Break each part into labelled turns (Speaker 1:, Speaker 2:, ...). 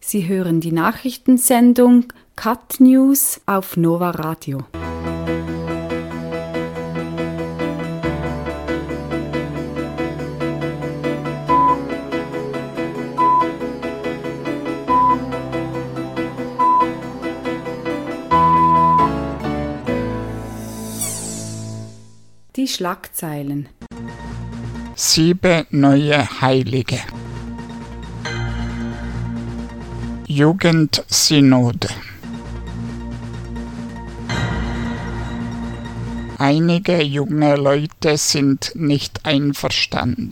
Speaker 1: Sie hören die Nachrichtensendung Cat News auf Nova Radio. Die Schlagzeilen.
Speaker 2: 7 neue Heilige. Jugendsynode. Einige junge Leute sind nicht einverstanden.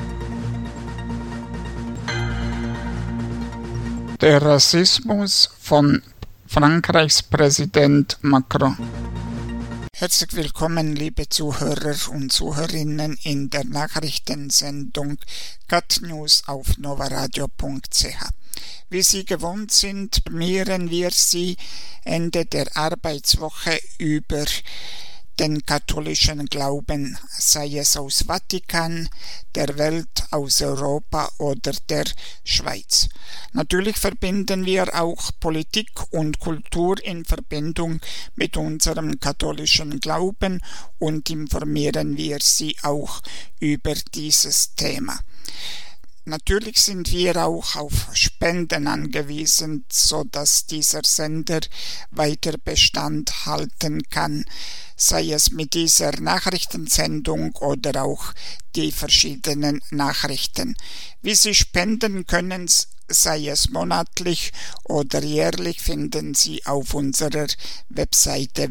Speaker 2: Der Rassismus von Frankreichs Präsident Macron. Herzlich willkommen, liebe Zuhörer und Zuhörerinnen, in der Nachrichtensendung Cat News auf novaradio.ch. Wie Sie gewohnt sind, informieren wir Sie Ende der Arbeitswoche über den katholischen Glauben, sei es aus Vatikan, der Welt, aus Europa oder der Schweiz. Natürlich verbinden wir auch Politik und Kultur in Verbindung mit unserem katholischen Glauben und informieren wir Sie auch über dieses Thema. Natürlich sind wir auch auf Spenden angewiesen, sodass dieser Sender weiter Bestand halten kann, sei es mit dieser Nachrichtensendung oder auch die verschiedenen Nachrichten. Wie Sie spenden können, sei es monatlich oder jährlich, finden Sie auf unserer Webseite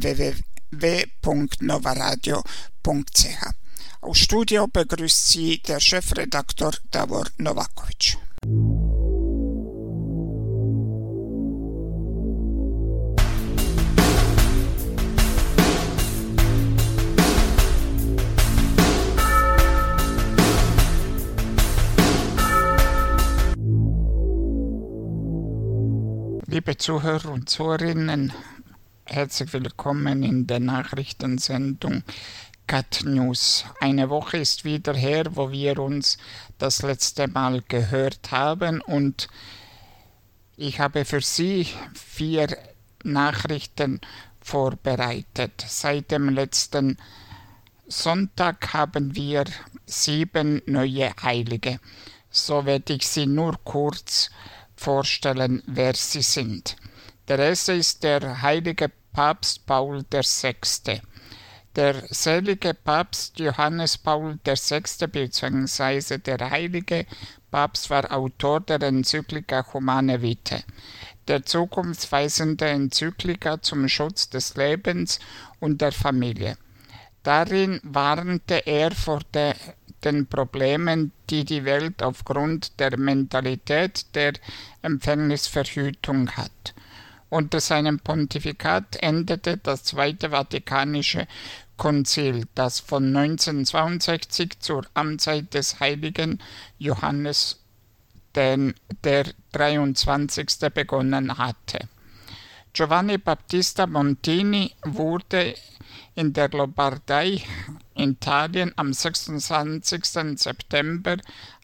Speaker 2: www.novaradio.ch. Aus Studio begrüßt Sie der Chefredaktor Davor Novakovic. Liebe Zuhörer und Zuhörerinnen, herzlich willkommen in der Nachrichtensendung Cat News. Eine Woche ist wieder her, wo wir uns das letzte Mal gehört haben, und ich habe für Sie 4 Nachrichten vorbereitet. Seit dem letzten Sonntag haben wir 7 neue Heilige. So werde ich Sie nur kurz vorstellen, wer sie sind. Der erste ist der heilige Papst Paul VI. Der selige Papst Johannes Paul VI. bzw. der heilige Papst war Autor der Enzyklika Humane Vitae, der zukunftsweisende Enzyklika zum Schutz des Lebens und der Familie. Darin warnte er vor den Problemen, die die Welt aufgrund der Mentalität der Empfängnisverhütung hat. Unter seinem Pontifikat endete das Zweite Vatikanische Konzil, das von 1962 zur Amtszeit des heiligen Johannes der 23. begonnen hatte. Giovanni Battista Montini wurde in der Lombardei in Italien am 26. September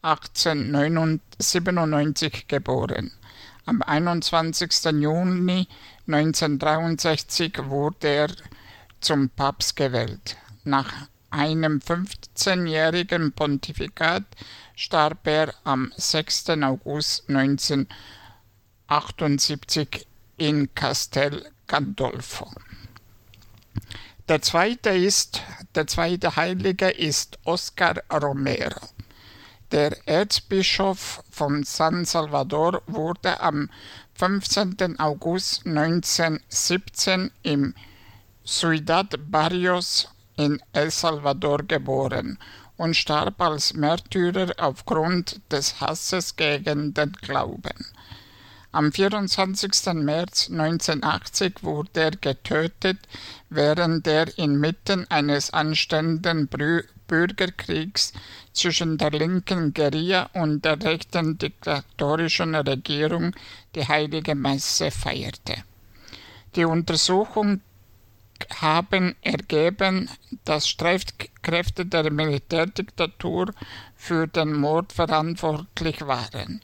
Speaker 2: 1897 geboren. Am 21. Juni 1963 wurde er zum Papst gewählt. Nach einem 15-jährigen Pontifikat starb er am 6. August 1978 in Castel Gandolfo. Der zweite Heilige ist Oscar Romero. Der Erzbischof von San Salvador wurde am 15. August 1917 im Ciudad Barrios in El Salvador geboren und starb als Märtyrer aufgrund des Hasses gegen den Glauben. Am 24. März 1980 wurde er getötet, während er inmitten eines anstehenden Bürgerkriegs zwischen der linken Guerilla und der rechten diktatorischen Regierung die Heilige Messe feierte. Die Untersuchungen haben ergeben, dass Streitkräfte der Militärdiktatur für den Mord verantwortlich waren.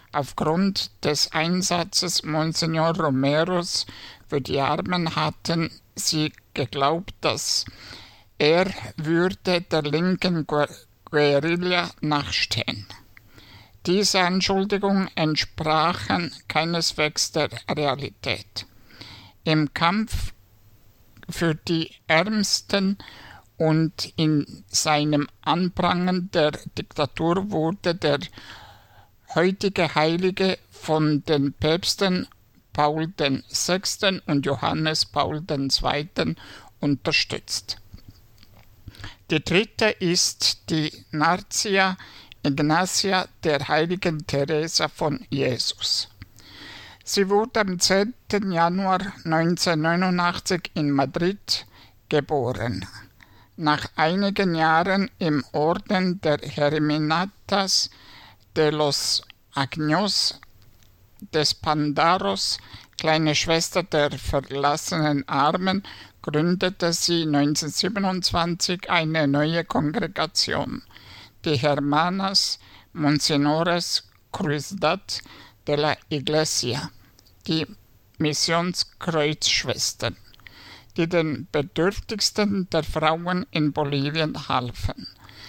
Speaker 2: Aufgrund des Einsatzes Monsignor Romeros für die Armen hatten sie geglaubt, dass er würde der linken Guerilla nachstehen. Diese Anschuldigungen entsprachen keineswegs der Realität. Im Kampf für die Ärmsten und in seinem Anprangern der Diktatur wurde der heutige Heilige von den Päpsten Paul VI. Und Johannes Paul II. Unterstützt. Die dritte ist die Narcia Ignatia der heiligen Teresa von Jesus. Sie wurde am 10. Januar 1989 in Madrid geboren. Nach einigen Jahren im Orden der Herminatas de los Años des Pandaros, kleine Schwester der verlassenen Armen, gründete sie 1927 eine neue Kongregation, die Hermanas Monsinores Cruzdad de la Iglesia, die Missionskreuzschwestern, die den Bedürftigsten der Frauen in Bolivien halfen.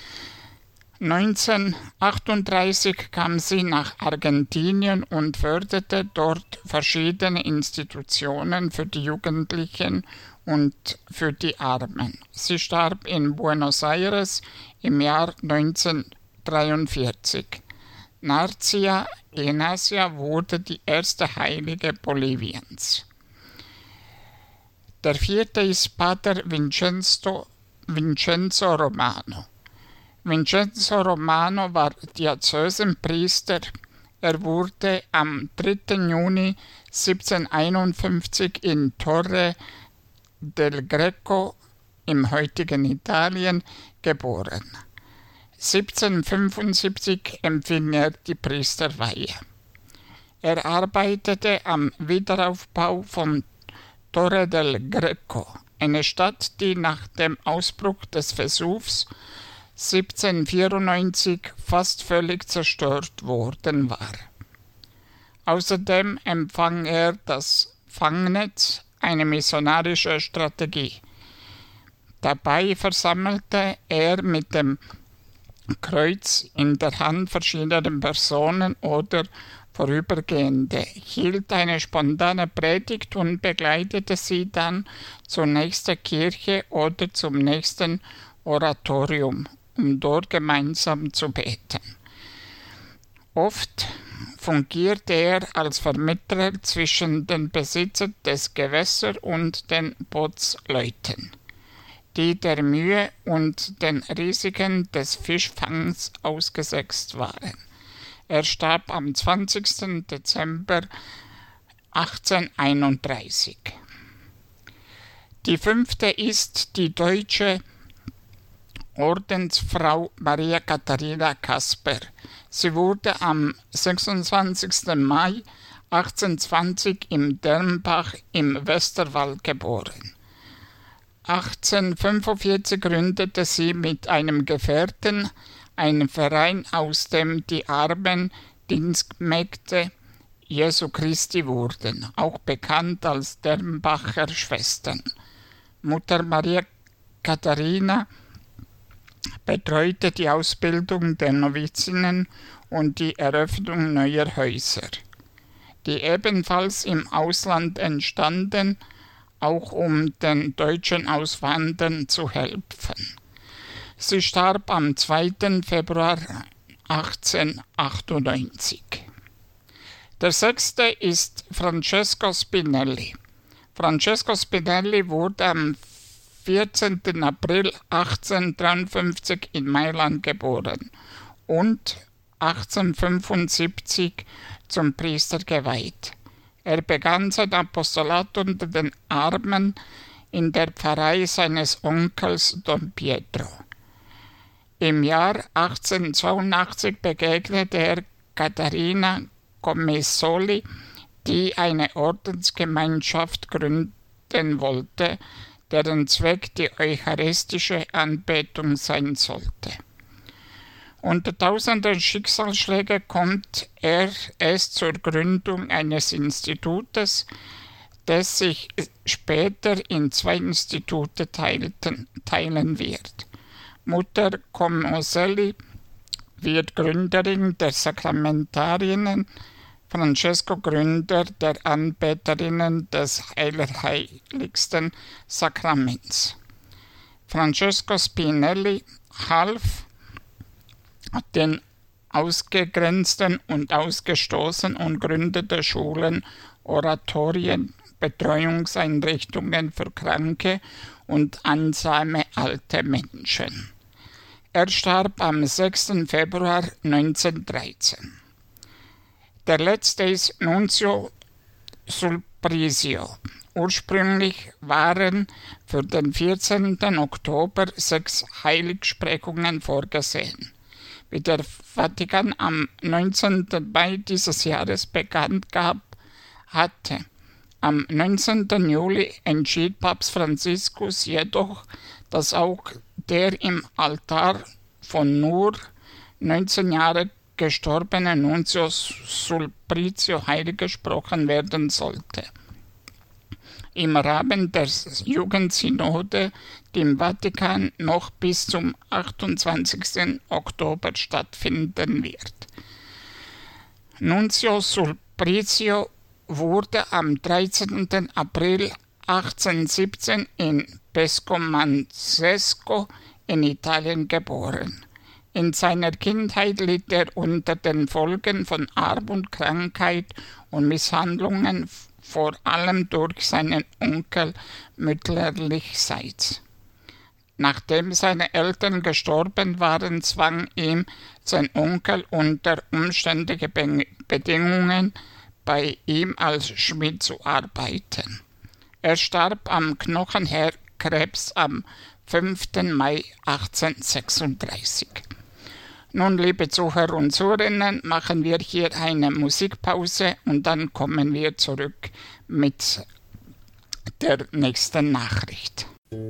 Speaker 2: 1938 kam sie nach Argentinien und förderte dort verschiedene Institutionen für die Jugendlichen und für die Armen. Sie starb in Buenos Aires im Jahr 1943. Narcia Ignatia wurde die erste Heilige Boliviens. Der vierte ist Pater Vincenzo Romano. Vincenzo Romano war Diözesanpriester. Er wurde am 3. Juni 1751 in Torre del Greco im heutigen Italien geboren. 1775 empfing er die Priesterweihe. Er arbeitete am Wiederaufbau von Torre del Greco, eine Stadt, die nach dem Ausbruch des Vesuvs 1794 fast völlig zerstört worden war. Außerdem empfang er das Fangnetz, eine missionarische Strategie. Dabei versammelte er mit dem Kreuz in der Hand verschiedene Personen oder Vorübergehende, hielt eine spontane Predigt und begleitete sie dann zur nächsten Kirche oder zum nächsten Oratorium, um dort gemeinsam zu beten. Oft fungierte er als Vermittler zwischen den Besitzern des Gewässers und den Bootsleuten, die der Mühe und den Risiken des Fischfangs ausgesetzt waren. Er starb am 20. Dezember 1831. Die fünfte ist die deutsche Ordensfrau Maria Katharina Kasper. Sie wurde am 26. Mai 1820 im Dernbach im Westerwald geboren. 1845 gründete sie mit einem Gefährten einen Verein, aus dem die armen Dienstmägde Jesu Christi wurden, auch bekannt als Dernbacher Schwestern. Mutter Maria Katharina betreute die Ausbildung der Novizinnen und die Eröffnung neuer Häuser, die ebenfalls im Ausland entstanden, auch um den Deutschen Auswandern zu helfen. Sie starb am 2. Februar 1898. Der sechste ist Francesco Spinelli. Francesco Spinelli wurde am 14. April 1853 in Mailand geboren und 1875 zum Priester geweiht. Er begann sein Apostolat unter den Armen in der Pfarrei seines Onkels Don Pietro. Im Jahr 1882 begegnete er Katharina Comissoli, die eine Ordensgemeinschaft gründen wollte, deren Zweck die eucharistische Anbetung sein sollte. Unter tausenden Schicksalsschlägen kommt er erst zur Gründung eines Institutes, das sich später in 2 Institute teilen wird. Mutter Comoselli wird Gründerin der Sakramentarinnen, Francesco Gründer der Anbeterinnen des Allerheiligsten Sakraments. Francesco Spinelli half den Ausgegrenzten und Ausgestoßenen und gründete Schulen, Oratorien, Betreuungseinrichtungen für kranke und einsame alte Menschen. Er starb am 6. Februar 1913. Der letzte ist Nunzio Sulpicio. Ursprünglich waren für den 14. Oktober 6 Heiligsprechungen vorgesehen. Wie der Vatikan am 19. Mai dieses Jahres bekannt gab, hatte am 19. Juli entschied Papst Franziskus jedoch, dass auch der im Altar von nur 19 Jahre gestorbene Nunzio Sulpicio heilig gesprochen werden sollte. Im Rahmen der Jugendsynode, die im Vatikan noch bis zum 28. Oktober stattfinden wird. Nunzio Sulpicio wurde am 13. April 1817 in Pesco Manzesco in Italien geboren. In seiner Kindheit litt er unter den Folgen von Armut, Krankheit und Misshandlungen, vor allem durch seinen Onkel mütterlichseits. Nachdem seine Eltern gestorben waren, zwang ihn sein Onkel unter umständlichen Bedingungen bei ihm als Schmied zu arbeiten. Er starb am Knochenkrebs am 5. Mai 1836. Nun, liebe Zuhörer und Zuhörerinnen, machen wir hier eine Musikpause und dann kommen wir zurück mit der nächsten Nachricht.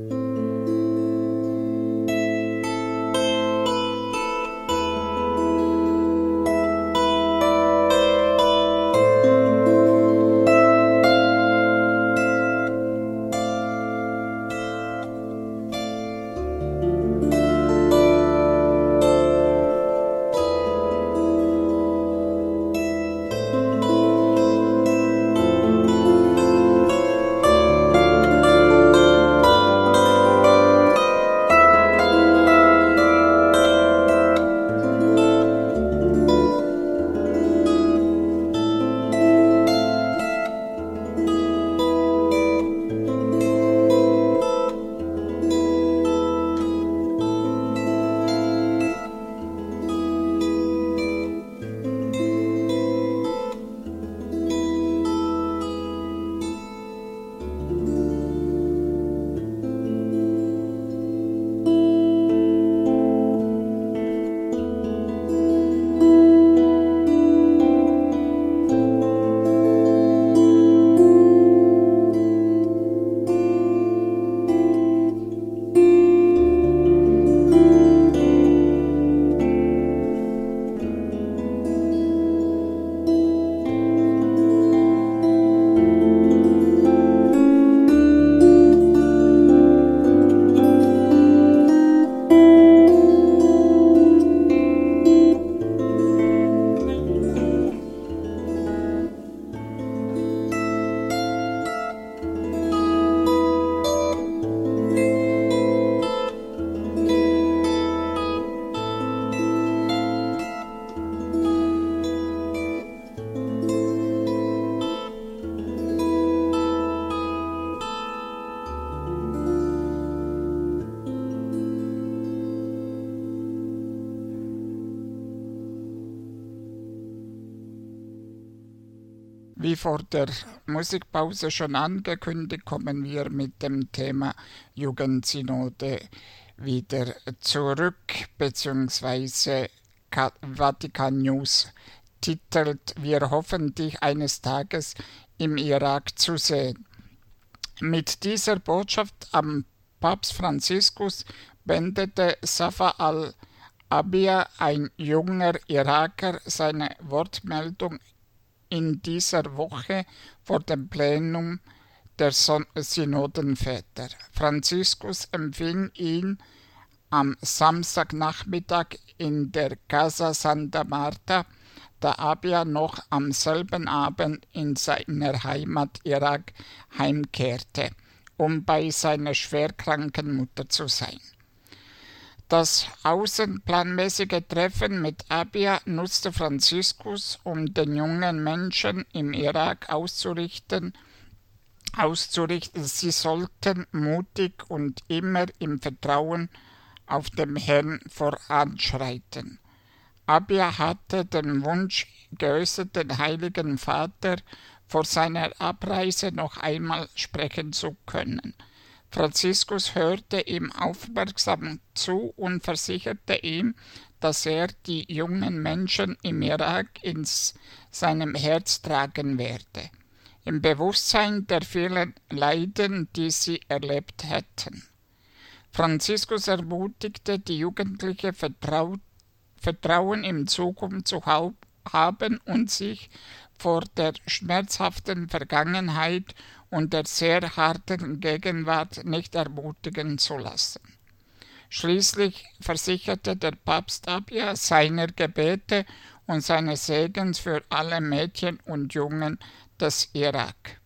Speaker 2: Wie vor der Musikpause schon angekündigt, kommen wir mit dem Thema Jugendsynode wieder zurück, beziehungsweise Vatikan News titelt: Wir hoffen, dich eines Tages im Irak zu sehen. Mit dieser Botschaft am Papst Franziskus beendete Safa Abia, ein junger Iraker, seine Wortmeldung in dieser Woche vor dem Plenum der Synodenväter. Franziskus empfing ihn am Samstagnachmittag in der Casa Santa Marta, da Abia noch am selben Abend in seiner Heimat Irak heimkehrte, um bei seiner schwerkranken Mutter zu sein. Das außenplanmäßige Treffen mit Abia nutzte Franziskus, um den jungen Menschen im Irak auszurichten, sie sollten mutig und immer im Vertrauen auf den Herrn voranschreiten. Abia hatte den Wunsch geäußert, den Heiligen Vater vor seiner Abreise noch einmal sprechen zu können. Franziskus hörte ihm aufmerksam zu und versicherte ihm, dass er die jungen Menschen im Irak in seinem Herz tragen werde, im Bewusstsein der vielen Leiden, die sie erlebt hätten. Franziskus ermutigte die Jugendlichen, Vertrauen in Zukunft zu haben und sich vor der schmerzhaften Vergangenheit und der sehr harten Gegenwart nicht ermutigen zu lassen. Schließlich versicherte der Papst Abia seiner Gebete und seines Segens für alle Mädchen und Jungen des Irak.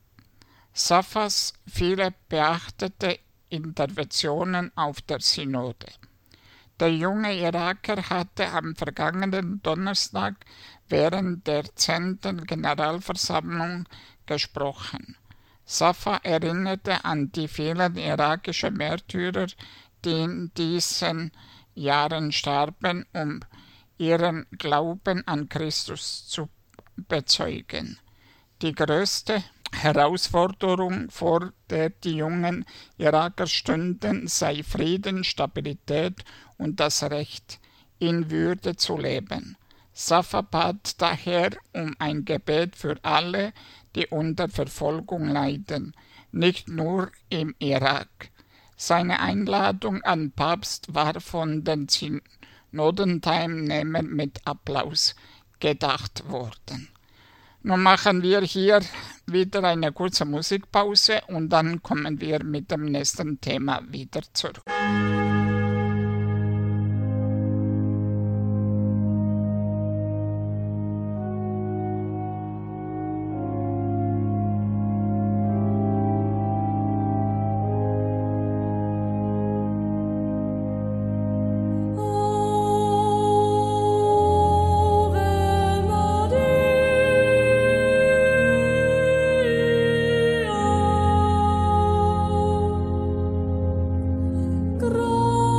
Speaker 2: Safas viele beachtete Interventionen auf der Synode. Der junge Iraker hatte am vergangenen Donnerstag während der 10. Generalversammlung gesprochen. Safa erinnerte an die vielen irakischen Märtyrer, die in diesen Jahren starben, um ihren Glauben an Christus zu bezeugen. Die größte Herausforderung, vor der die jungen Iraker stünden, sei Frieden, Stabilität und das Recht, in Würde zu leben. Safa bat daher um ein Gebet für alle, die unter Verfolgung leiden, nicht nur im Irak. Seine Einladung an Papst war von den Synodenteilnehmern mit Applaus gedacht worden. Nun machen wir hier wieder eine kurze Musikpause und dann kommen wir mit dem nächsten Thema wieder zurück.
Speaker 3: Groß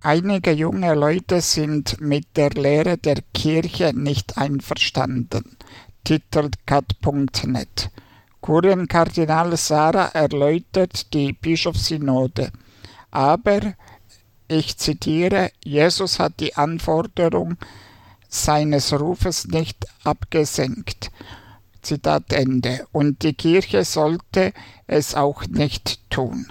Speaker 2: Einige junge Leute sind mit der Lehre der Kirche nicht einverstanden, titelt cat.net. Kurienkardinal Sara erläutert die Bischofssynode. Aber, ich zitiere, Jesus hat die Anforderung seines Rufes nicht abgesenkt. Zitat Ende. Und die Kirche sollte es auch nicht tun.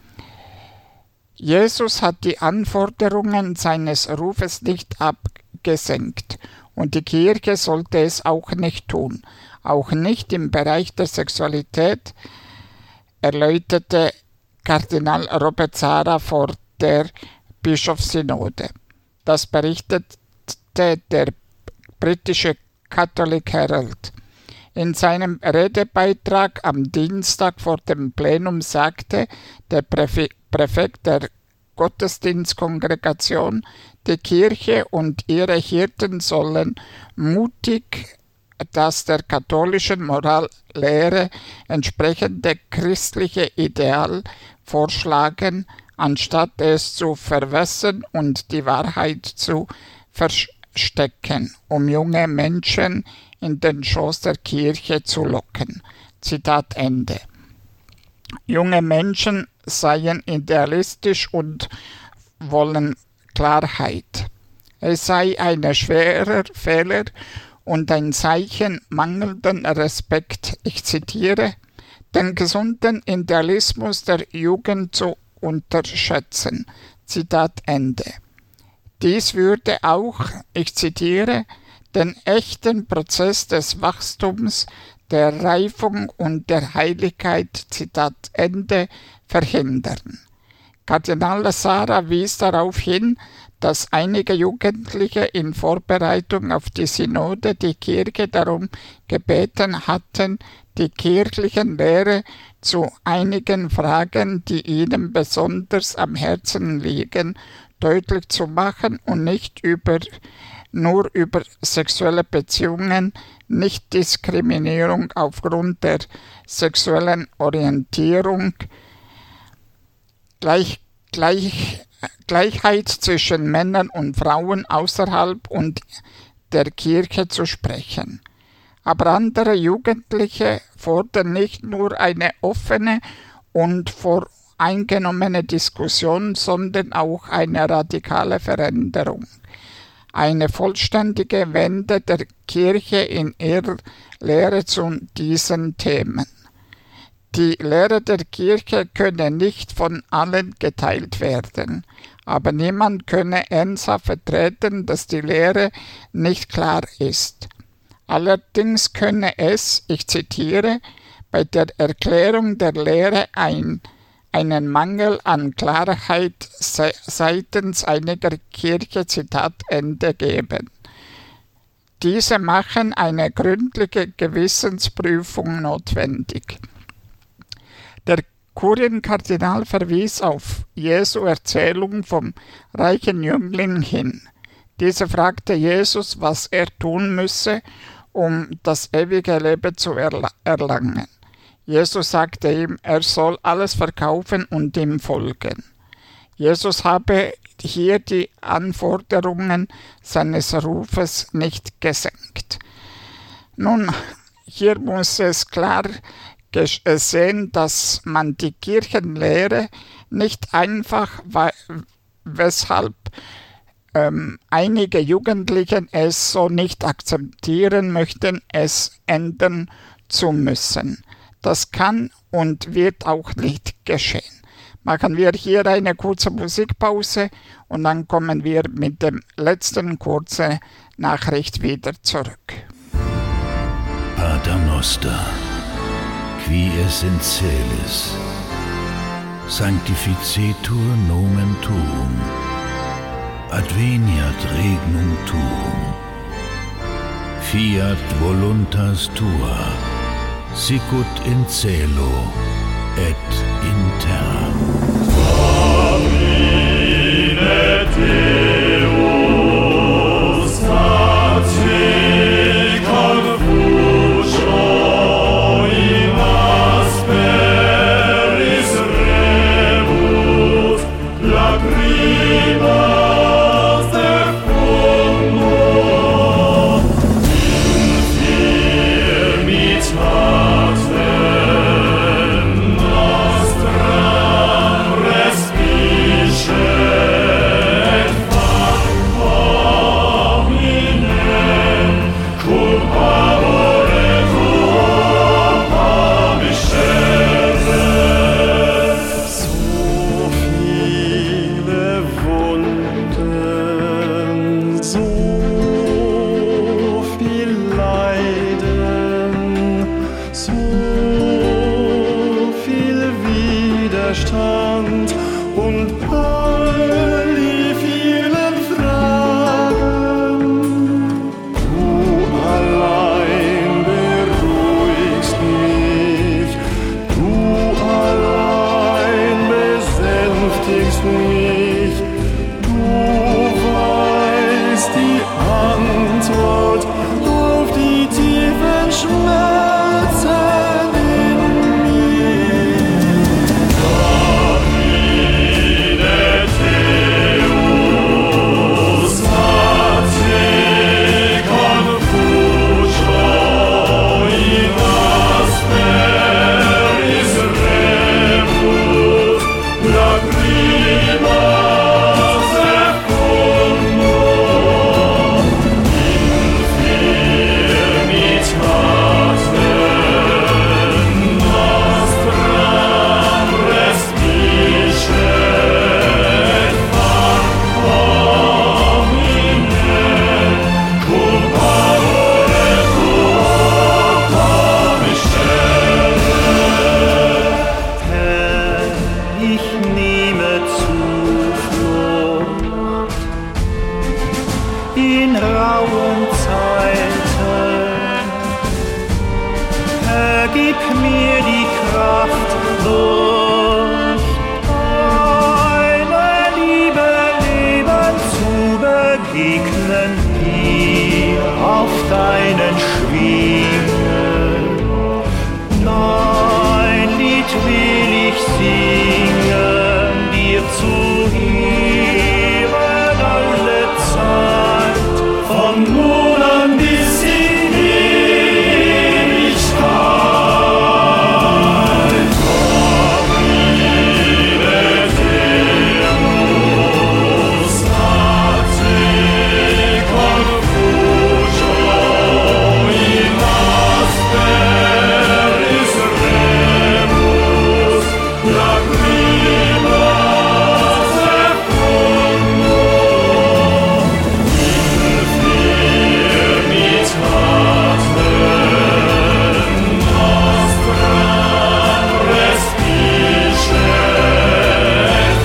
Speaker 2: Jesus hat die Anforderungen seines Rufes nicht abgesenkt. Und die Kirche sollte es auch nicht tun. Auch nicht im Bereich der Sexualität, erläuterte Kardinal Robert Sara vor der Bischofssynode. Das berichtete der britische Catholic Herald. In seinem Redebeitrag am Dienstag vor dem Plenum sagte der Präfekt der Gottesdienstkongregation, die Kirche und ihre Hirten sollen mutig das der katholischen Morallehre entsprechende christliche Ideal vorschlagen, anstatt es zu verwässern und die Wahrheit zu verstecken, um junge Menschen in den Schoß der Kirche zu locken. Zitat Ende. Junge Menschen seien idealistisch und wollen Klarheit. Es sei ein schwerer Fehler und ein Zeichen mangelnden Respekt, ich zitiere, den gesunden Idealismus der Jugend zu unterschätzen. Zitat Ende. Dies würde auch, ich zitiere, den echten Prozess des Wachstums, der Reifung und der Heiligkeit, Zitat Ende, verhindern. Kardinal Sara wies darauf hin, dass einige Jugendliche in Vorbereitung auf die Synode die Kirche darum gebeten hatten, die kirchlichen Lehre zu einigen Fragen, die ihnen besonders am Herzen liegen, deutlich zu machen und nicht nur über sexuelle Beziehungen, Nichtdiskriminierung aufgrund der sexuellen Orientierung, Gleichheit zwischen Männern und Frauen außerhalb und der Kirche zu sprechen. Aber andere Jugendliche fordern nicht nur eine offene und voreingenommene Diskussion, sondern auch eine radikale Veränderung. Eine vollständige Wende der Kirche in ihrer Lehre zu diesen Themen. Die Lehre der Kirche könne nicht von allen geteilt werden, aber niemand könne ernsthaft vertreten, dass die Lehre nicht klar ist. Allerdings könne es, ich zitiere, bei der Erklärung der Lehre einen Mangel an Klarheit seitens einiger Kirche, Zitat Ende, geben. Diese machen eine gründliche Gewissensprüfung notwendig. Der Kurienkardinal verwies auf Jesu Erzählung vom reichen Jüngling hin. Dieser fragte Jesus, was er tun müsse, um das ewige Leben zu erlangen. Jesus sagte ihm, er soll alles verkaufen und ihm folgen. Jesus habe hier die Anforderungen seines Rufes nicht gesenkt. Nun, hier muss es klar sehen, dass man die Kirchenlehre nicht einfach, weshalb einige Jugendliche es so nicht akzeptieren möchten, es ändern zu müssen. Das kann und wird auch nicht geschehen. Machen wir hier eine kurze Musikpause und dann kommen wir mit dem letzten kurzen Nachricht wieder zurück.
Speaker 3: Pater Noster, qui es in celis, sanctificetur nomen tuum, adveniat regnum tuum, fiat voluntas tua, sicut in cielo et in terra. Domine Deus, pace confuso in asperis rebus lacrimae
Speaker 4: Leiden, so viel Widerstand und all die vielen Fragen. Du allein beruhigst mich, du allein besänftigst mich, du weißt die Antwort auf die tiefen Schmerzen in mir. Davide Deus ate confuso in asperis rebus lacrimas effundum infirmitatem nostram respice et homine cum amore tuo commiscere. Herr, ich nehme Zuflucht in rauen Zeiten. Herr, gib mir die Kraft, durch deine Liebe Leben zu begegnen, hier auf deinen Schwingen. Dein Lied will ich singen, dir zu Ehren alle Zeit, von nun an bis in Ewigkeit. Davide Deus ate confuso in asperis rebus lacrimas effundum infirmitatem nostram respice et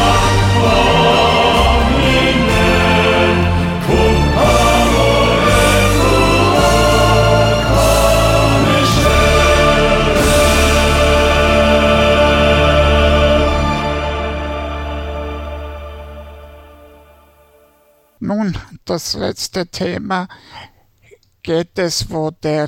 Speaker 4: homine cum amore tuo commiscere.
Speaker 2: Nun, das letzte Thema geht es, wo der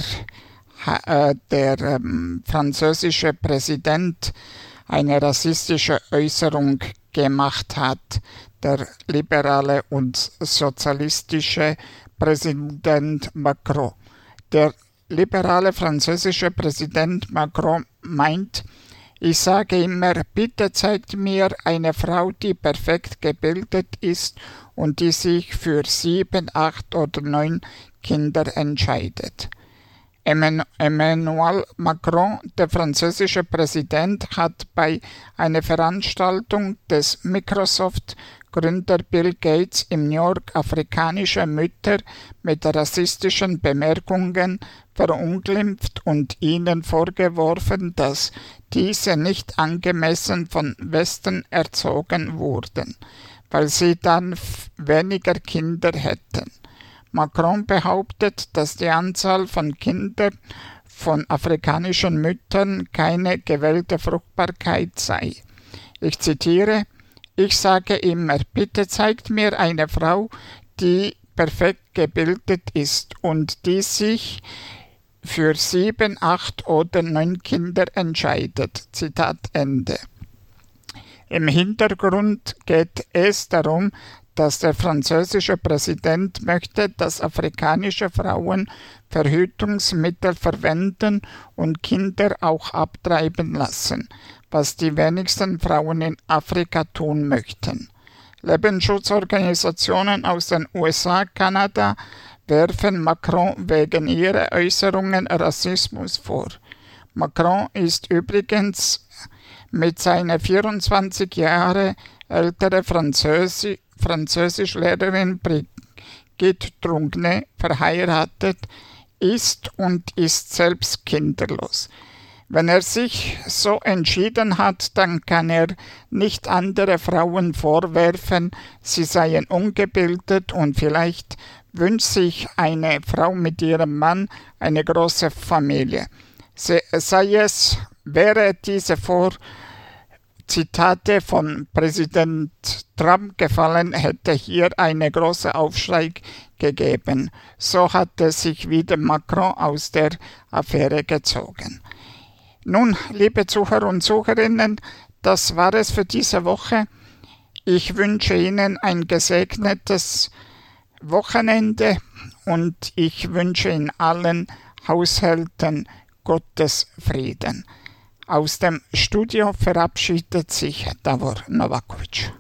Speaker 2: französische Präsident eine rassistische Äußerung gemacht hat, der liberale und sozialistische Präsident Macron. Der liberale französische Präsident Macron meint, ich sage immer, bitte zeigt mir eine Frau, die perfekt gebildet ist und die sich für 7, 8 oder 9 Kinder entscheidet. Emmanuel Macron, der französische Präsident, hat bei einer Veranstaltung des Microsoft-Gründer Bill Gates im New York afrikanische Mütter mit rassistischen Bemerkungen verunglimpft und ihnen vorgeworfen, dass diese nicht angemessen von Westen erzogen wurden, weil sie dann weniger Kinder hätten. Macron behauptet, dass die Anzahl von Kindern von afrikanischen Müttern keine gewählte Fruchtbarkeit sei. Ich zitiere, ich sage immer, bitte zeigt mir eine Frau, die perfekt gebildet ist und die sich für 7, 8 oder 9 Kinder entscheidet. Zitat Ende. Im Hintergrund geht es darum, dass der französische Präsident möchte, dass afrikanische Frauen Verhütungsmittel verwenden und Kinder auch abtreiben lassen, was die wenigsten Frauen in Afrika tun möchten. Lebensschutzorganisationen aus den USA, Kanada werfen Macron wegen ihrer Äußerungen Rassismus vor. Macron ist übrigens mit seiner 24 Jahre ältere Französischlehrerin Brigitte Drungné verheiratet, ist und ist selbst kinderlos. Wenn er sich so entschieden hat, dann kann er nicht andere Frauen vorwerfen, sie seien ungebildet und vielleicht wünscht sich eine Frau mit ihrem Mann eine große Familie. Wäre diese Zitate von Präsident Trump gefallen, hätte hier eine große Aufschrei gegeben. So hatte sich wieder Macron aus der Affäre gezogen. Nun, liebe Zuhörer und Zuhörerinnen, das war es für diese Woche. Ich wünsche Ihnen ein gesegnetes Wochenende und ich wünsche in allen Haushalten Gottes Frieden. Aus dem Studio verabschiedet sich Davor Novakovic.